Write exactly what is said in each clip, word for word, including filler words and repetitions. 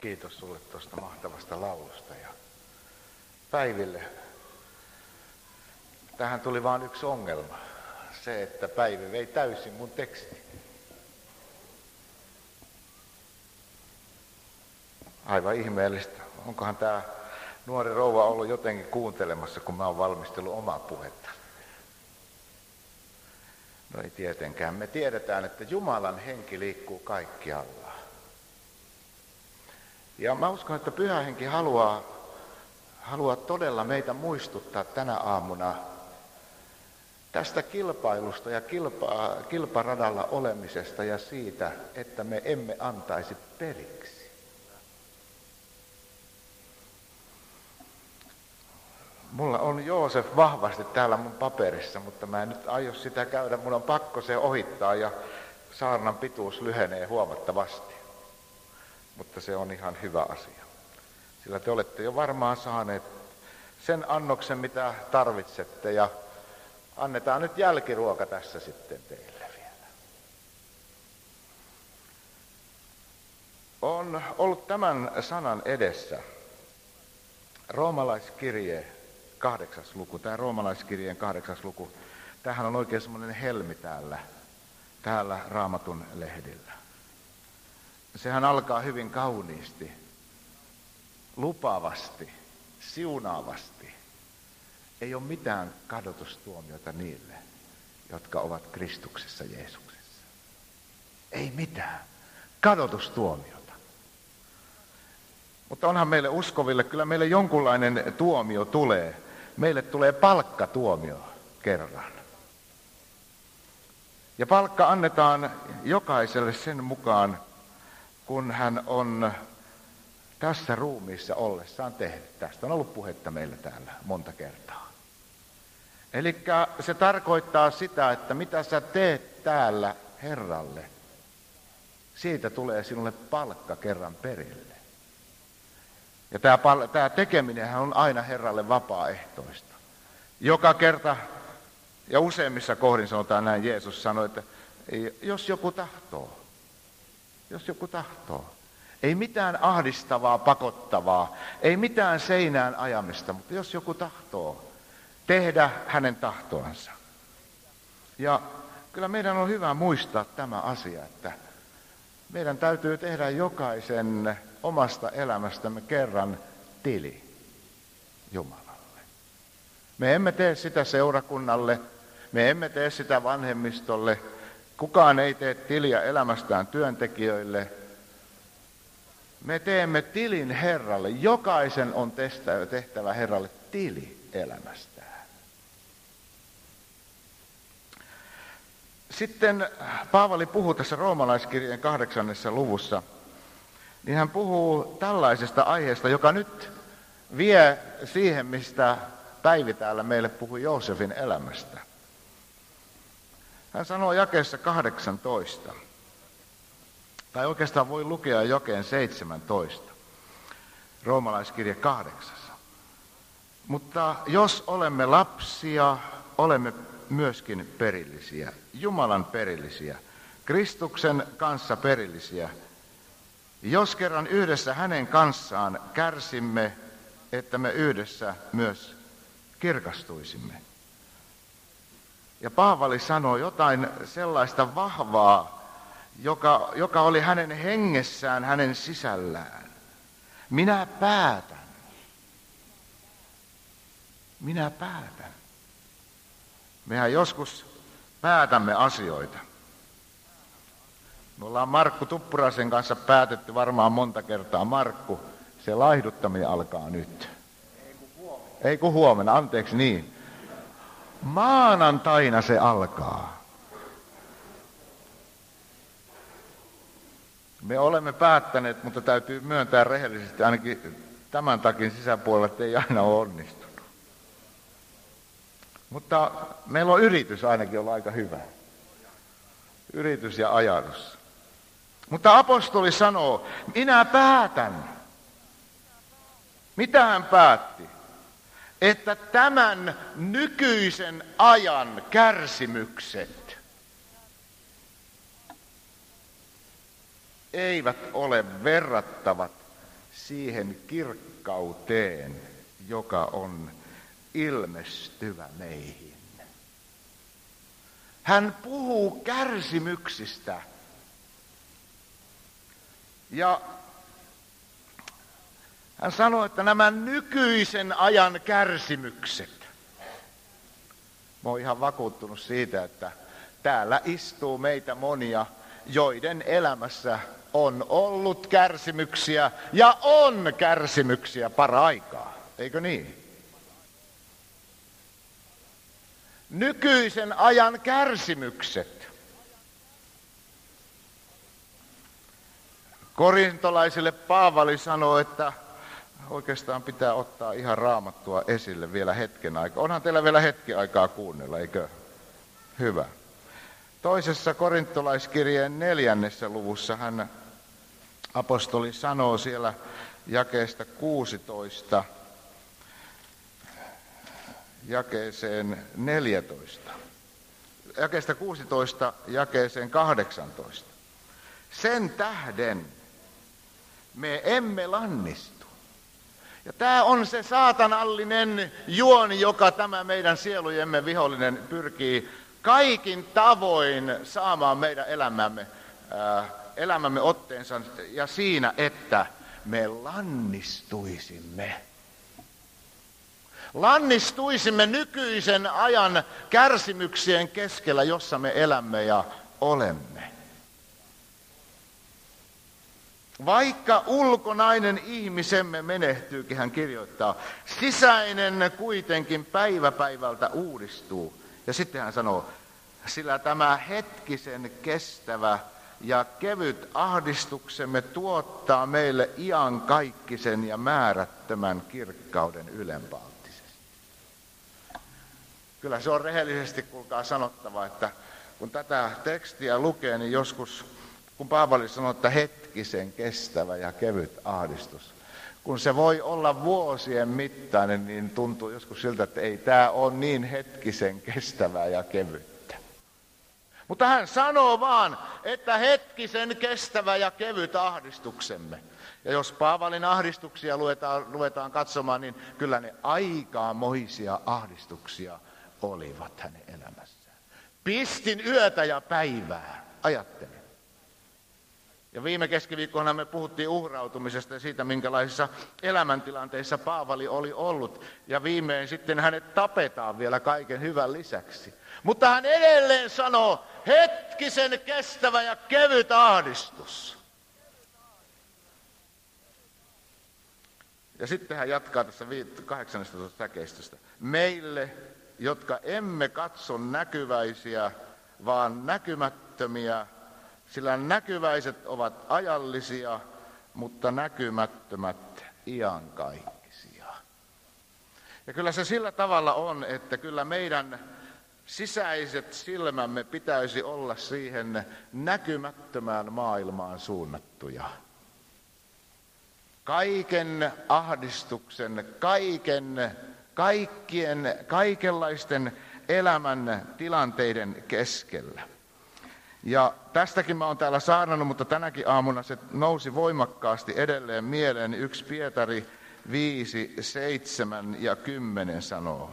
Kiitos sulle tuosta mahtavasta laulusta. Ja Päiville. Tähän tuli vain yksi ongelma. Se, että Päivi vei täysin mun teksti. Aivan ihmeellistä. Onkohan tämä nuori rouva ollut jotenkin kuuntelemassa, kun mä oon valmistellut omaa puhetta? No ei tietenkään. Me tiedetään, että Jumalan henki liikkuu kaikkialla. Ja mä uskon, että Pyhä Henki haluaa, haluaa todella meitä muistuttaa tänä aamuna tästä kilpailusta ja kilpa, kilparadalla olemisesta ja siitä, että me emme antaisi periksi. Mulla on Joosef vahvasti täällä mun paperissa, mutta mä en nyt aio sitä käydä. Mun on pakko se ohittaa ja saarnan pituus lyhenee huomattavasti. Mutta se on ihan hyvä asia. Sillä te olette jo varmaan saaneet sen annoksen, mitä tarvitsette. Ja annetaan nyt jälkiruoka tässä sitten teille vielä. On ollut tämän sanan edessä roomalaiskirje kahdeksas luku. Tämä roomalaiskirjeen kahdeksas luku. Tämähän on oikein semmoinen helmi täällä, täällä Raamatun lehdillä. Sehän alkaa hyvin kauniisti, lupaavasti, siunaavasti. Ei ole mitään kadotustuomiota niille, jotka ovat Kristuksessa Jeesuksessa. Ei mitään kadotustuomiota. Mutta onhan meille uskoville, kyllä meille jonkunlainen tuomio tulee. Meille tulee palkkatuomio kerran. Ja palkka annetaan jokaiselle sen mukaan, kun hän on tässä ruumiissa ollessaan tehnyt. Tästä on ollut puhetta meillä täällä monta kertaa. Eli se tarkoittaa sitä, että mitä sä teet täällä Herralle, siitä tulee sinulle palkka kerran perille. Ja tämä, tämä tekeminenhän on aina Herralle vapaaehtoista. Joka kerta ja useimmissa kohdin sanotaan näin, Jeesus sanoi, että jos joku tahtoo, jos joku tahtoo. Ei mitään ahdistavaa, pakottavaa, ei mitään seinään ajamista, mutta jos joku tahtoo tehdä hänen tahtoansa. Ja kyllä meidän on hyvä muistaa tämä asia, että meidän täytyy tehdä jokaisen omasta elämästämme kerran tili Jumalalle. Me emme tee sitä seurakunnalle, me emme tee sitä vanhemmistolle, kukaan ei tee tiliä elämästään työntekijöille. Me teemme tilin Herralle. Jokaisen on tehtävä Herralle tili elämästään. Sitten Paavali puhuu tässä roomalaiskirjeen kahdeksannessa luvussa, niin hän puhuu tällaisesta aiheesta, joka nyt vie siihen, mistä Päivi täällä meille puhui Joosefin elämästä. Hän sanoo jakeessa kahdeksantoista, tai oikeastaan voi lukea jakeen seitsemäntoista, roomalaiskirje kahdeksassa. Mutta jos olemme lapsia, olemme myöskin perillisiä, Jumalan perillisiä, Kristuksen kanssa perillisiä. Jos kerran yhdessä hänen kanssaan kärsimme, että me yhdessä myös kirkastuisimme. Ja Paavali sanoi jotain sellaista vahvaa, joka, joka oli hänen hengessään, hänen sisällään. Minä päätän. Minä päätän. Mehän joskus päätämme asioita. Me ollaan Markku Tuppuraisen kanssa päätetty varmaan monta kertaa. Markku, se laihduttaminen alkaa nyt. Ei kun huomenna. Ei kun huomenna, anteeksi niin. Maanantaina se alkaa. Me olemme päättäneet, mutta täytyy myöntää rehellisesti ainakin tämän takin sisäpuolella, että ei aina ole onnistunut. Mutta meillä on yritys ainakin olla aika hyvä. Yritys ja ajatus. Mutta apostoli sanoo, minä päätän. Mitä hän päätti? Että tämän nykyisen ajan kärsimykset eivät ole verrattavat siihen kirkkauteen, joka on ilmestyvä meihin. Hän puhuu kärsimyksistä. Ja hän sanoo, että nämä nykyisen ajan kärsimykset. Mä oon ihan vakuuttunut siitä, että täällä istuu meitä monia, joiden elämässä on ollut kärsimyksiä ja on kärsimyksiä paraikaa. Eikö niin? Nykyisen ajan kärsimykset. Korintolaisille Paavali sanoo, että oikeastaan pitää ottaa ihan Raamattua esille vielä hetken aikaa. Onhan teillä vielä hetki aikaa kuunnella, eikö? Hyvä. Toisessa korintolaiskirjeen neljännessä luvussa hän apostoli sanoo siellä jakeesta kuusitoista jakeeseen neljätoista. Jakeesta kuusitoista jakeeseen kahdeksantoista. Sen tähden me emme lannistu. Ja tämä on se saatanallinen juoni, joka tämä meidän sielujemme vihollinen pyrkii kaikin tavoin saamaan meidän elämämme, ää, elämämme otteensa ja siinä, että me lannistuisimme. Lannistuisimme nykyisen ajan kärsimyksien keskellä, jossa me elämme ja olemme. Vaikka ulkonainen ihmisemme menehtyykin, hän kirjoittaa, sisäinen kuitenkin päivä päivältä uudistuu. Ja sitten hän sanoo, sillä tämä hetkisen kestävä ja kevyt ahdistuksemme tuottaa meille iankaikkisen ja määrättömän kirkkauden ylenpalttisesti. Kyllä se on rehellisesti, kuulkaa, sanottava, että kun tätä tekstiä lukee, niin joskus, kun Paavali sanoo, että hetkisen kestävä ja kevyt ahdistus, kun se voi olla vuosien mittainen, niin tuntuu joskus siltä, että ei tämä ole niin hetkisen kestävää ja kevyttä. Mutta hän sanoo vaan, että hetkisen kestävä ja kevyt ahdistuksemme. Ja jos Paavalin ahdistuksia luetaan, luetaan katsomaan, niin kyllä ne aikamoisia ahdistuksia olivat hänen elämässään. Pistin yötä ja päivää, ajattelin. Ja viime keskiviikkona me puhuttiin uhrautumisesta ja siitä, minkälaisissa elämäntilanteissa Paavali oli ollut. Ja viimein sitten hänet tapetaan vielä kaiken hyvän lisäksi. Mutta hän edelleen sanoo, hetkisen kestävä ja kevyt ahdistus. Ja sitten hän jatkaa tässä kahdeksannestatoista säkeistöstä. Meille, jotka emme katso näkyväisiä, vaan näkymättömiä, sillä näkyväiset ovat ajallisia, mutta näkymättömät iankaikkisia. Ja kyllä se sillä tavalla on, että kyllä meidän sisäiset silmämme pitäisi olla siihen näkymättömään maailmaan suunnattuja. Kaiken ahdistuksen, kaiken, kaikkien, kaikenlaisten elämän tilanteiden keskellä. Ja tästäkin mä oon täällä saarnannut, mutta tänäkin aamuna se nousi voimakkaasti edelleen mieleen. Yksi Pietari viisi, seitsemän ja kymmenen sanoo.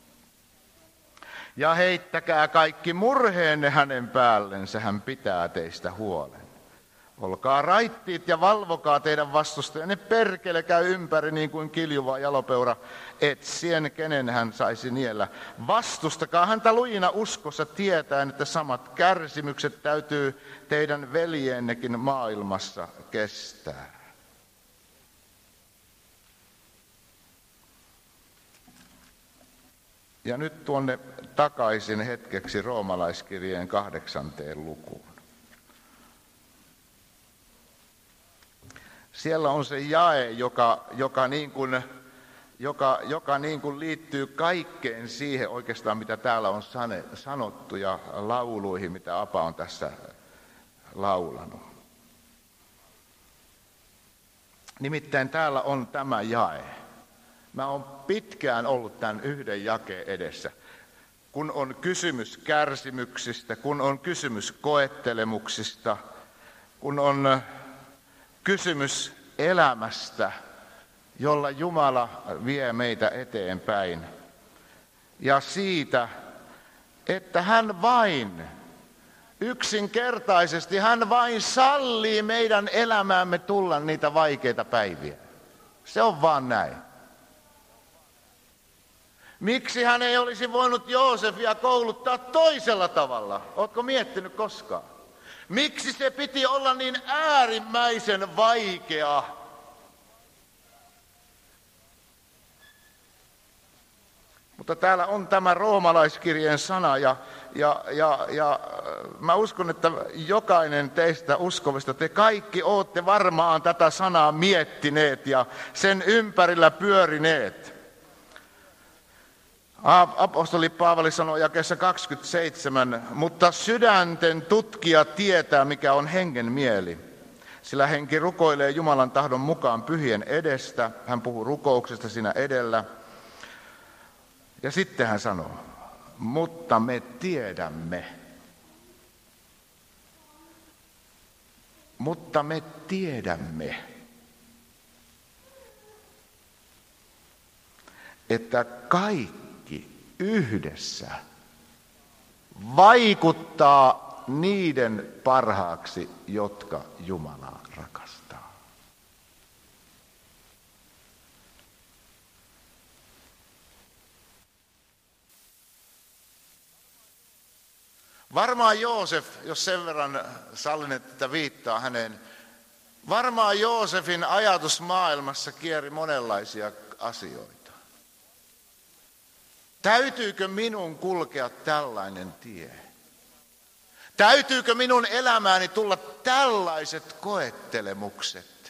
Ja heittäkää kaikki murheenne hänen päällensä, hän pitää teistä huolen. Olkaa raittiit ja valvokaa teidän vastustajanne, perkele käy ympäri niin kuin kiljuva jalopeura, etsien kenen hän saisi niellä. Vastustakaa häntä lujina uskossa tietäen, että samat kärsimykset täytyy teidän veljennekin maailmassa kestää. Ja nyt tuonne takaisin hetkeksi roomalaiskirjeen kahdeksanteen lukuun. Siellä on se jae, joka, joka, niin kuin, joka, joka niin kuin liittyy kaikkeen siihen oikeastaan, mitä täällä on sane, sanottu ja lauluihin, mitä Apa on tässä laulanut. Nimittäin täällä on tämä jae. Mä oon pitkään ollut tämän yhden jakeen edessä. Kun on kysymys kärsimyksistä, kun on kysymys koettelemuksista, kun on kysymys elämästä, jolla Jumala vie meitä eteenpäin. Ja siitä, että hän vain, yksinkertaisesti, hän vain sallii meidän elämäämme tulla niitä vaikeita päiviä. Se on vaan näin. Miksi hän ei olisi voinut Joosefia kouluttaa toisella tavalla? Ootko miettinyt koskaan? Miksi se piti olla niin äärimmäisen vaikea? Mutta täällä on tämä roomalaiskirjeen sana ja, ja, ja, ja mä uskon, että jokainen teistä uskovista, te kaikki ootte varmaan tätä sanaa miettineet ja sen ympärillä pyörineet. Apostoli Paavali sanoi jakeessa kaksikymmentäseitsemän, mutta sydänten tutkija tietää, mikä on hengen mieli. Sillä henki rukoilee Jumalan tahdon mukaan pyhien edestä. Hän puhuu rukouksesta siinä edellä. Ja sitten hän sanoo, mutta me tiedämme. Mutta me tiedämme, että kaikki yhdessä vaikuttaa niiden parhaaksi, jotka Jumalaa rakastaa. Varmaan Joosef, jos sen verran sallin, että viittaa häneen, varmaan Joosefin ajatusmaailmassa kieri monenlaisia asioita. Täytyykö minun kulkea tällainen tie? Täytyykö minun elämääni tulla tällaiset koettelemukset?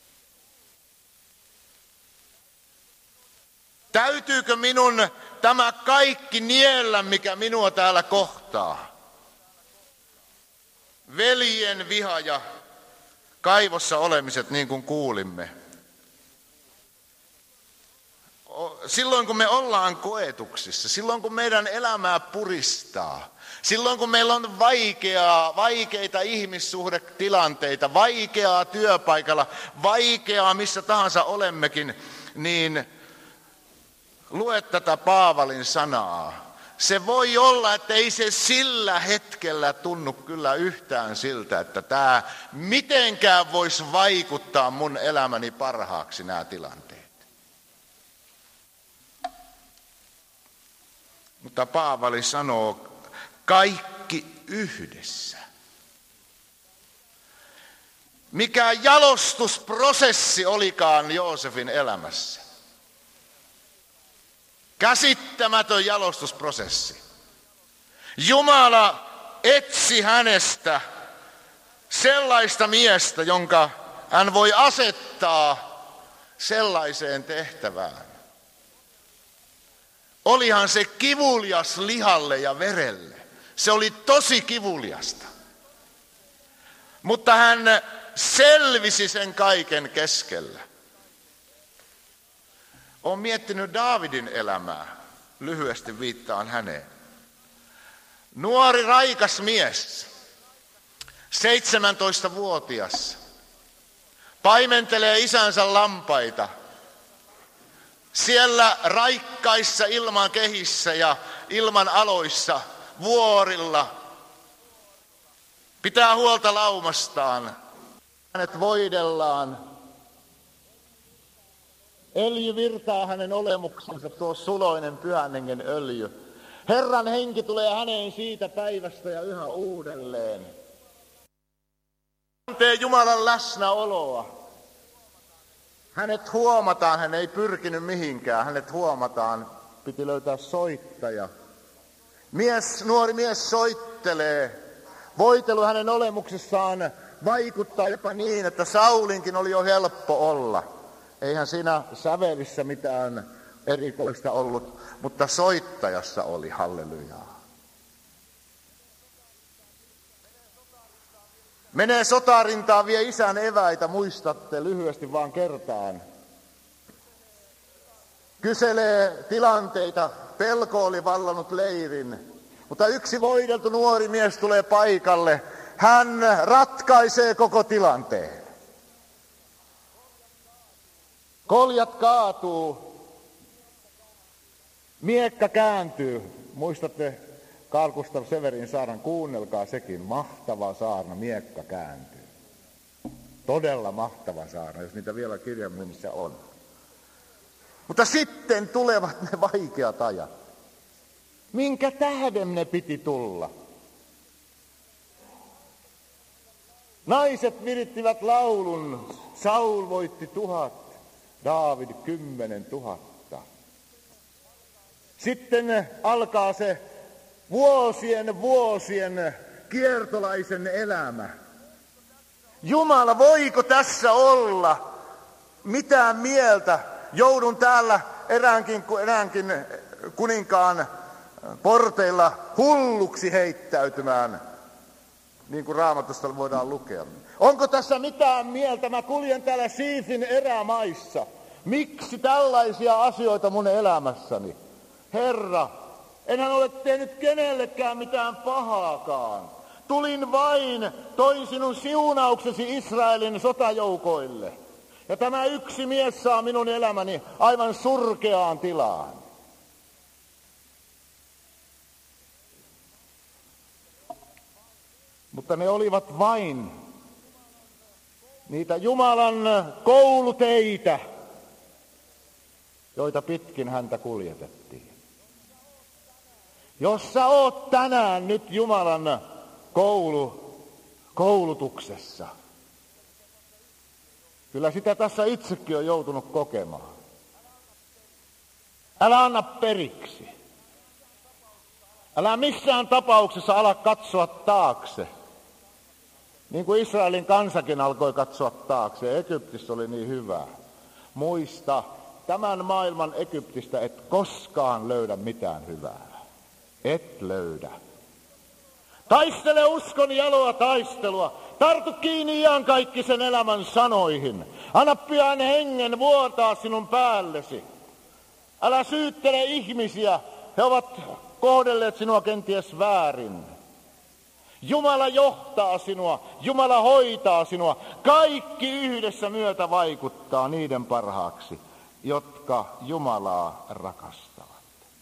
Täytyykö minun tämä kaikki niellä, mikä minua täällä kohtaa? Veljen viha ja kaivossa olemiset, niin kuin kuulimme. Silloin kun me ollaan koetuksissa, silloin kun meidän elämää puristaa, silloin kun meillä on vaikeaa, vaikeita ihmissuhdetilanteita, vaikeaa työpaikalla, vaikeaa missä tahansa olemmekin, niin lue tätä Paavalin sanaa. Se voi olla, että ei se sillä hetkellä tunnu kyllä yhtään siltä, että tämä mitenkään voisi vaikuttaa mun elämäni parhaaksi nämä tilanteet. Mutta Paavali sanoo, kaikki yhdessä. Mikä jalostusprosessi olikaan Joosefin elämässä? Käsittämätön jalostusprosessi. Jumala etsi hänestä sellaista miestä, jonka hän voi asettaa sellaiseen tehtävään. Olihan se kivulias lihalle ja verelle. Se oli tosi kivuliasta. Mutta hän selvisi sen kaiken keskellä. Olen miettinyt Daavidin elämää. Lyhyesti viittaan häneen. Nuori raikas mies, seitsemäntoistavuotias, paimentelee isänsä lampaita. Siellä raikkaissa ilman kehissä ja ilman aloissa, vuorilla, pitää huolta laumastaan. Hänet voidellaan. Öljy virtaa hänen olemuksensa, tuo suloinen pyhän hengen öljy. Herran henki tulee häneen siitä päivästä ja yhä uudelleen. Tuntee Jumalan läsnäoloa. Hänet huomataan, hän ei pyrkinyt mihinkään, hänet huomataan, piti löytää soittaja. Mies, nuori mies soittelee. Voitelu hänen olemuksessaan vaikuttaa jopa niin, että Saulinkin oli jo helppo olla. Eihän siinä sävelissä mitään erikoista ollut, mutta soittajassa oli, hallelujaa. Menee sotarintaan, vie isän eväitä, muistatte lyhyesti vaan kertaan. Kyselee tilanteita, pelko oli vallannut leirin, mutta yksi voideltu nuori mies tulee paikalle. Hän ratkaisee koko tilanteen. Koljat kaatuu, miekka kääntyy. Muistatte Carl Gustaf Severin saarnan, kuunnelkaa sekin. Mahtava saarna, miekka kääntyy. Todella mahtava saarna, jos niitä vielä kirjanmyynnissä on. Mutta sitten tulevat ne vaikeat ajat. Minkä tähden ne piti tulla? Naiset virittivät laulun, Saul voitti tuhat, Daavid kymmenen tuhatta. Sitten alkaa se vuosien vuosien kiertolaisen elämä. Jumala, voiko tässä olla mitään mieltä? Joudun täällä eräänkin, eräänkin kuninkaan porteilla hulluksi heittäytymään, niin kuin Raamatusta voidaan lukea. Onko tässä mitään mieltä? Mä kuljen täällä Siifin erämaissa. Miksi tällaisia asioita mun elämässäni? Herra, enhän ole tehnyt kenellekään mitään pahaakaan. Tulin vain, toin sinun siunauksesi Israelin sotajoukoille. Ja tämä yksi mies saa minun elämäni aivan surkeaan tilaan. Mutta ne olivat vain niitä Jumalan kouluteitä, joita pitkin häntä kuljetettiin. Jos sä oot tänään nyt Jumalan koulu, koulutuksessa, kyllä sitä tässä itsekin on joutunut kokemaan. Älä anna periksi. Älä missään tapauksessa ala katsoa taakse. Niin kuin Israelin kansakin alkoi katsoa taakse. Egyptissä oli niin hyvä. Muista, tämän maailman Egyptistä et koskaan löydä mitään hyvää. Et löydä. Taistele uskon jaloa taistelua. Tartu kiinni iankaikkisen elämän sanoihin. Anna pyhän hengen vuotaa sinun päällesi. Älä syyttele ihmisiä. He ovat kohdelleet sinua kenties väärin. Jumala johtaa sinua. Jumala hoitaa sinua. Kaikki yhdessä myötä vaikuttaa niiden parhaaksi, jotka Jumalaa rakastavat.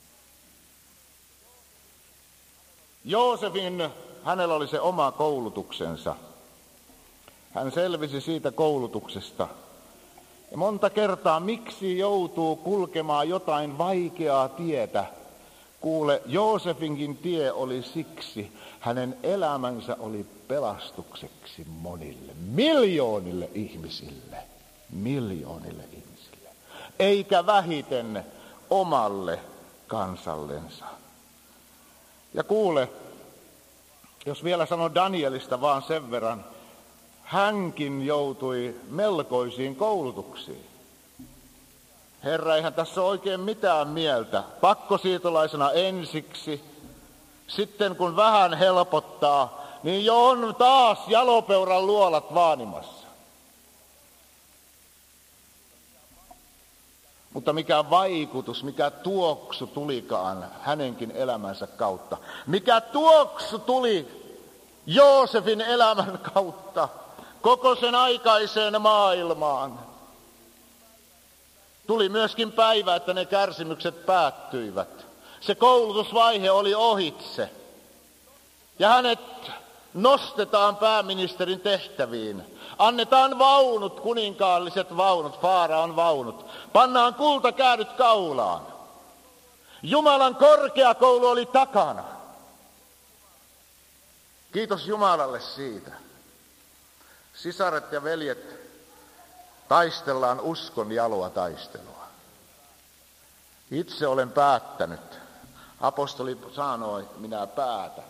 Joosefin, hänellä oli se oma koulutuksensa. Hän selvisi siitä koulutuksesta. Ja monta kertaa, miksi joutuu kulkemaan jotain vaikeaa tietä? Kuule, Joosefinkin tie oli siksi, hänen elämänsä oli pelastukseksi monille, miljoonille ihmisille, miljoonille ihmisille, eikä vähiten omalle kansallensa. Ja kuule, jos vielä sanon Danielista vaan sen verran, hänkin joutui melkoisiin koulutuksiin. Herra, eihän tässä ole oikein mitään mieltä. Pakkosiirtolaisena ensiksi, sitten kun vähän helpottaa, niin jo on taas jalopeuran luolat vaanimassa. Mutta mikä vaikutus, mikä tuoksu tulikaan hänenkin elämänsä kautta. Mikä tuoksu tuli Joosefin elämän kautta koko sen aikaiseen maailmaan. Tuli myöskin päivä, että ne kärsimykset päättyivät. Se koulutusvaihe oli ohitse. Ja hänet nostetaan pääministerin tehtäviin. Annetaan vaunut, kuninkaalliset vaunut, Faaraon vaunut. Pannaan kultakäädyt kaulaan. Jumalan korkeakoulu oli takana. Kiitos Jumalalle siitä. Sisaret ja veljet, taistellaan uskon jaloa taistelua. Itse olen päättänyt. Apostoli sanoi, minä päätän.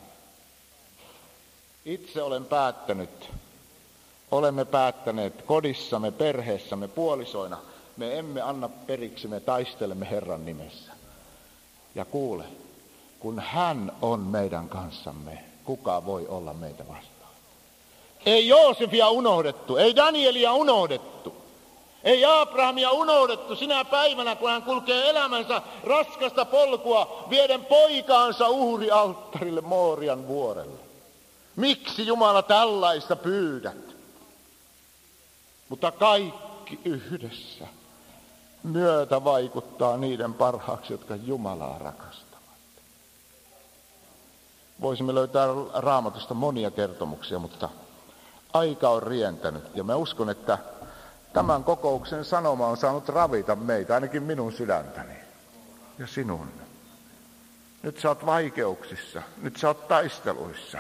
Itse olen päättänyt. Olemme päättäneet kodissamme, perheessämme, puolisoina. Me emme anna periksi, me taistelemme Herran nimessä. Ja kuule, kun hän on meidän kanssamme, kuka voi olla meitä vastaan? Ei Joosefia unohdettu, ei Danielia unohdettu, ei Abrahamia unohdettu sinä päivänä, kun hän kulkee elämänsä raskasta polkua vieden poikaansa uhrialttarille Moorian vuorelle. Miksi Jumala tällaista pyydät? Mutta kaikki yhdessä myötä vaikuttaa niiden parhaaksi, jotka Jumalaa rakastavat. Voisimme löytää Raamatusta monia kertomuksia, mutta aika on rientänyt. Ja mä uskon, että tämän kokouksen sanoma on saanut ravita meitä, ainakin minun sydäntäni ja sinun. Nyt sä oot vaikeuksissa, nyt sä oot taisteluissa.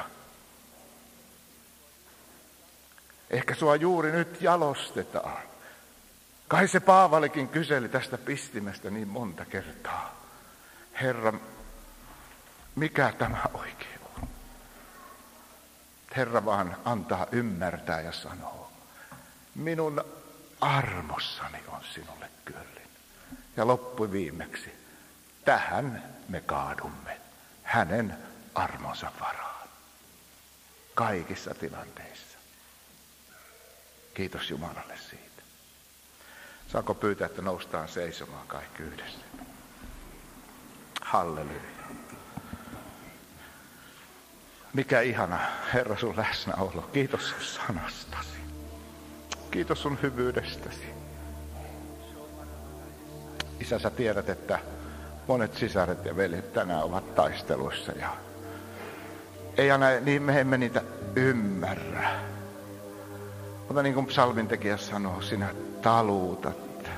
Ehkä sua juuri nyt jalostetaan. Kai se Paavalikin kyseli tästä pistimestä niin monta kertaa. Herra, mikä tämä oikein on? Herra vaan antaa ymmärtää ja sanoo, minun armossani on sinulle kyllin. Ja loppuviimeksi, tähän me kaadumme, hänen armonsa varaan. Kaikissa tilanteissa. Kiitos Jumalalle siitä. Saanko pyytää, että noustaan seisomaan kaikki yhdessä? Halleluja. Mikä ihana, Herra, sun läsnäolo. Kiitos sun sanastasi. Kiitos sun hyvyydestäsi. Isä, sä tiedät, että monet sisaret ja veljet tänään ovat taisteluissa. Ja ei aina, niin me emme niitä ymmärrä. Mutta niin kuin psalmintekijä sanoo, sinä taluutat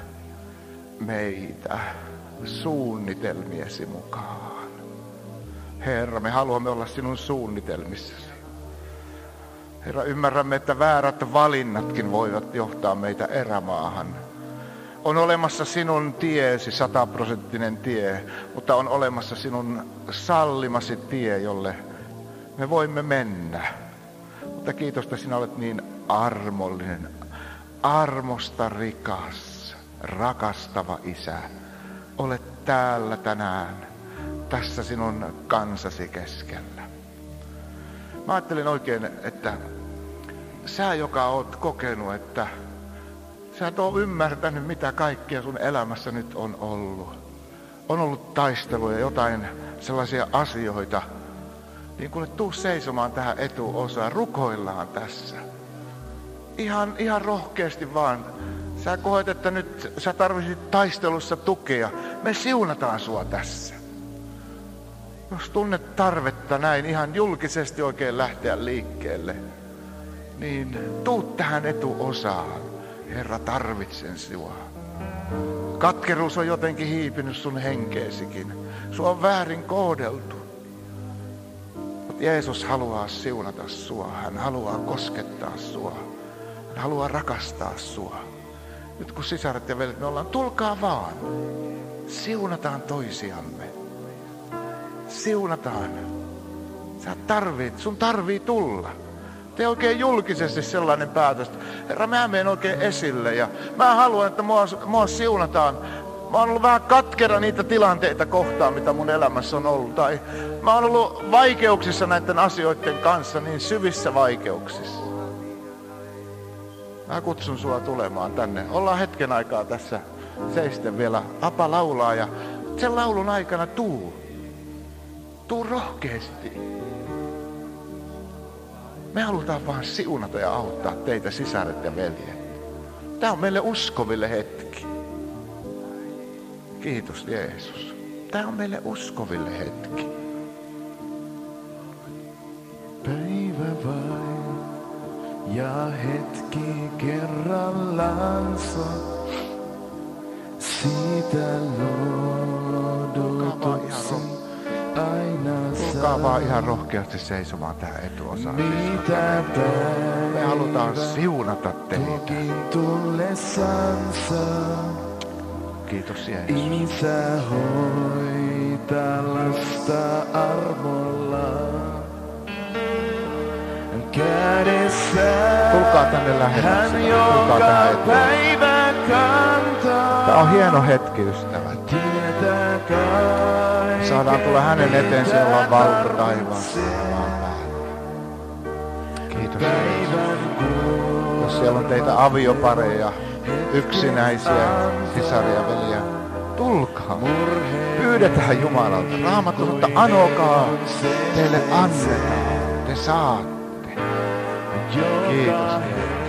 meitä suunnitelmiesi mukaan. Herra, me haluamme olla sinun suunnitelmissasi. Herra, ymmärrämme, että väärät valinnatkin voivat johtaa meitä erämaahan. On olemassa sinun tiesi, sataprosenttinen tie, mutta on olemassa sinun sallimasi tie, jolle me voimme mennä. Mutta kiitos, että sinä olet niin armollinen, armosta rikas, rakastava Isä. Olet täällä tänään, tässä sinun kansasi keskellä. Mä ajattelin oikein, että sä, joka oot kokenut, että sä et ole ymmärtänyt, mitä kaikkea sun elämässä nyt on ollut. On ollut taisteluja, jotain sellaisia asioita. Niin kuule, tuu seisomaan tähän etuosaan, rukoillaan tässä. Ihan, ihan rohkeasti vaan. Sä koet, että nyt sä tarvitset taistelussa tukea. Me siunataan sua tässä. Jos tunnet tarvetta näin ihan julkisesti oikein lähteä liikkeelle, niin tuu tähän etuosaan. Herra, tarvitsen sua. Katkeruus on jotenkin hiipinyt sun henkeesikin. Sua on väärin kohdeltu. Mutta Jeesus haluaa siunata sua. Hän haluaa koskettaa sua. Hän haluaa rakastaa sua. Nyt kun sisaret ja veljet me ollaan, tulkaa vaan. Siunataan toisiamme. Siunataan. Sä tarvit, sun tarvii tulla. Tee oikein julkisesti sellainen päätös. Herra, mä menen oikein esille ja mä haluan, että mua, mua siunataan. Mä oon ollut vähän katkera niitä tilanteita kohtaan, mitä mun elämässä on ollut. Tai mä oon ollut vaikeuksissa näiden asioiden kanssa, niin syvissä vaikeuksissa. Mä kutsun sua tulemaan tänne. Ollaan hetken aikaa tässä seisten vielä. Apa laulaa ja sen laulun aikana tuu. Tuu rohkeasti. Me halutaan vaan siunata ja auttaa teitä, sisaret ja veljet. Tää on meille uskoville hetki. Kiitos Jeesus. Tää on meille uskoville hetki. Päivä vain ja hetki kerrallansa. Siitä lohdutuksen aina saa. Tulkaa vaan ihan rohkeasti seisomaan tähän etuosaan. Mitä Me halutaan siunata teitä. tullessansa. Kiitos Jeesus. Isä hoitaa lasta armolla. Kädessä Tulkaa tänne lähemmäksi. hän Tulkaa tähän joka etuosaan. päivä kantaa. Tää on hieno hetki, ystävät. Tietää kai. Saadaan tulla hänen eteensä, jolla on valta taivaassa ja maan päällä. Kiitos Jeesus. Jos siellä on teitä aviopareja, yksinäisiä, sisaria, veliä, tulkaa. Pyydetään Jumalalta. Raamattu, mutta anokaa, teille annetaan. Te saatte. Kiitos.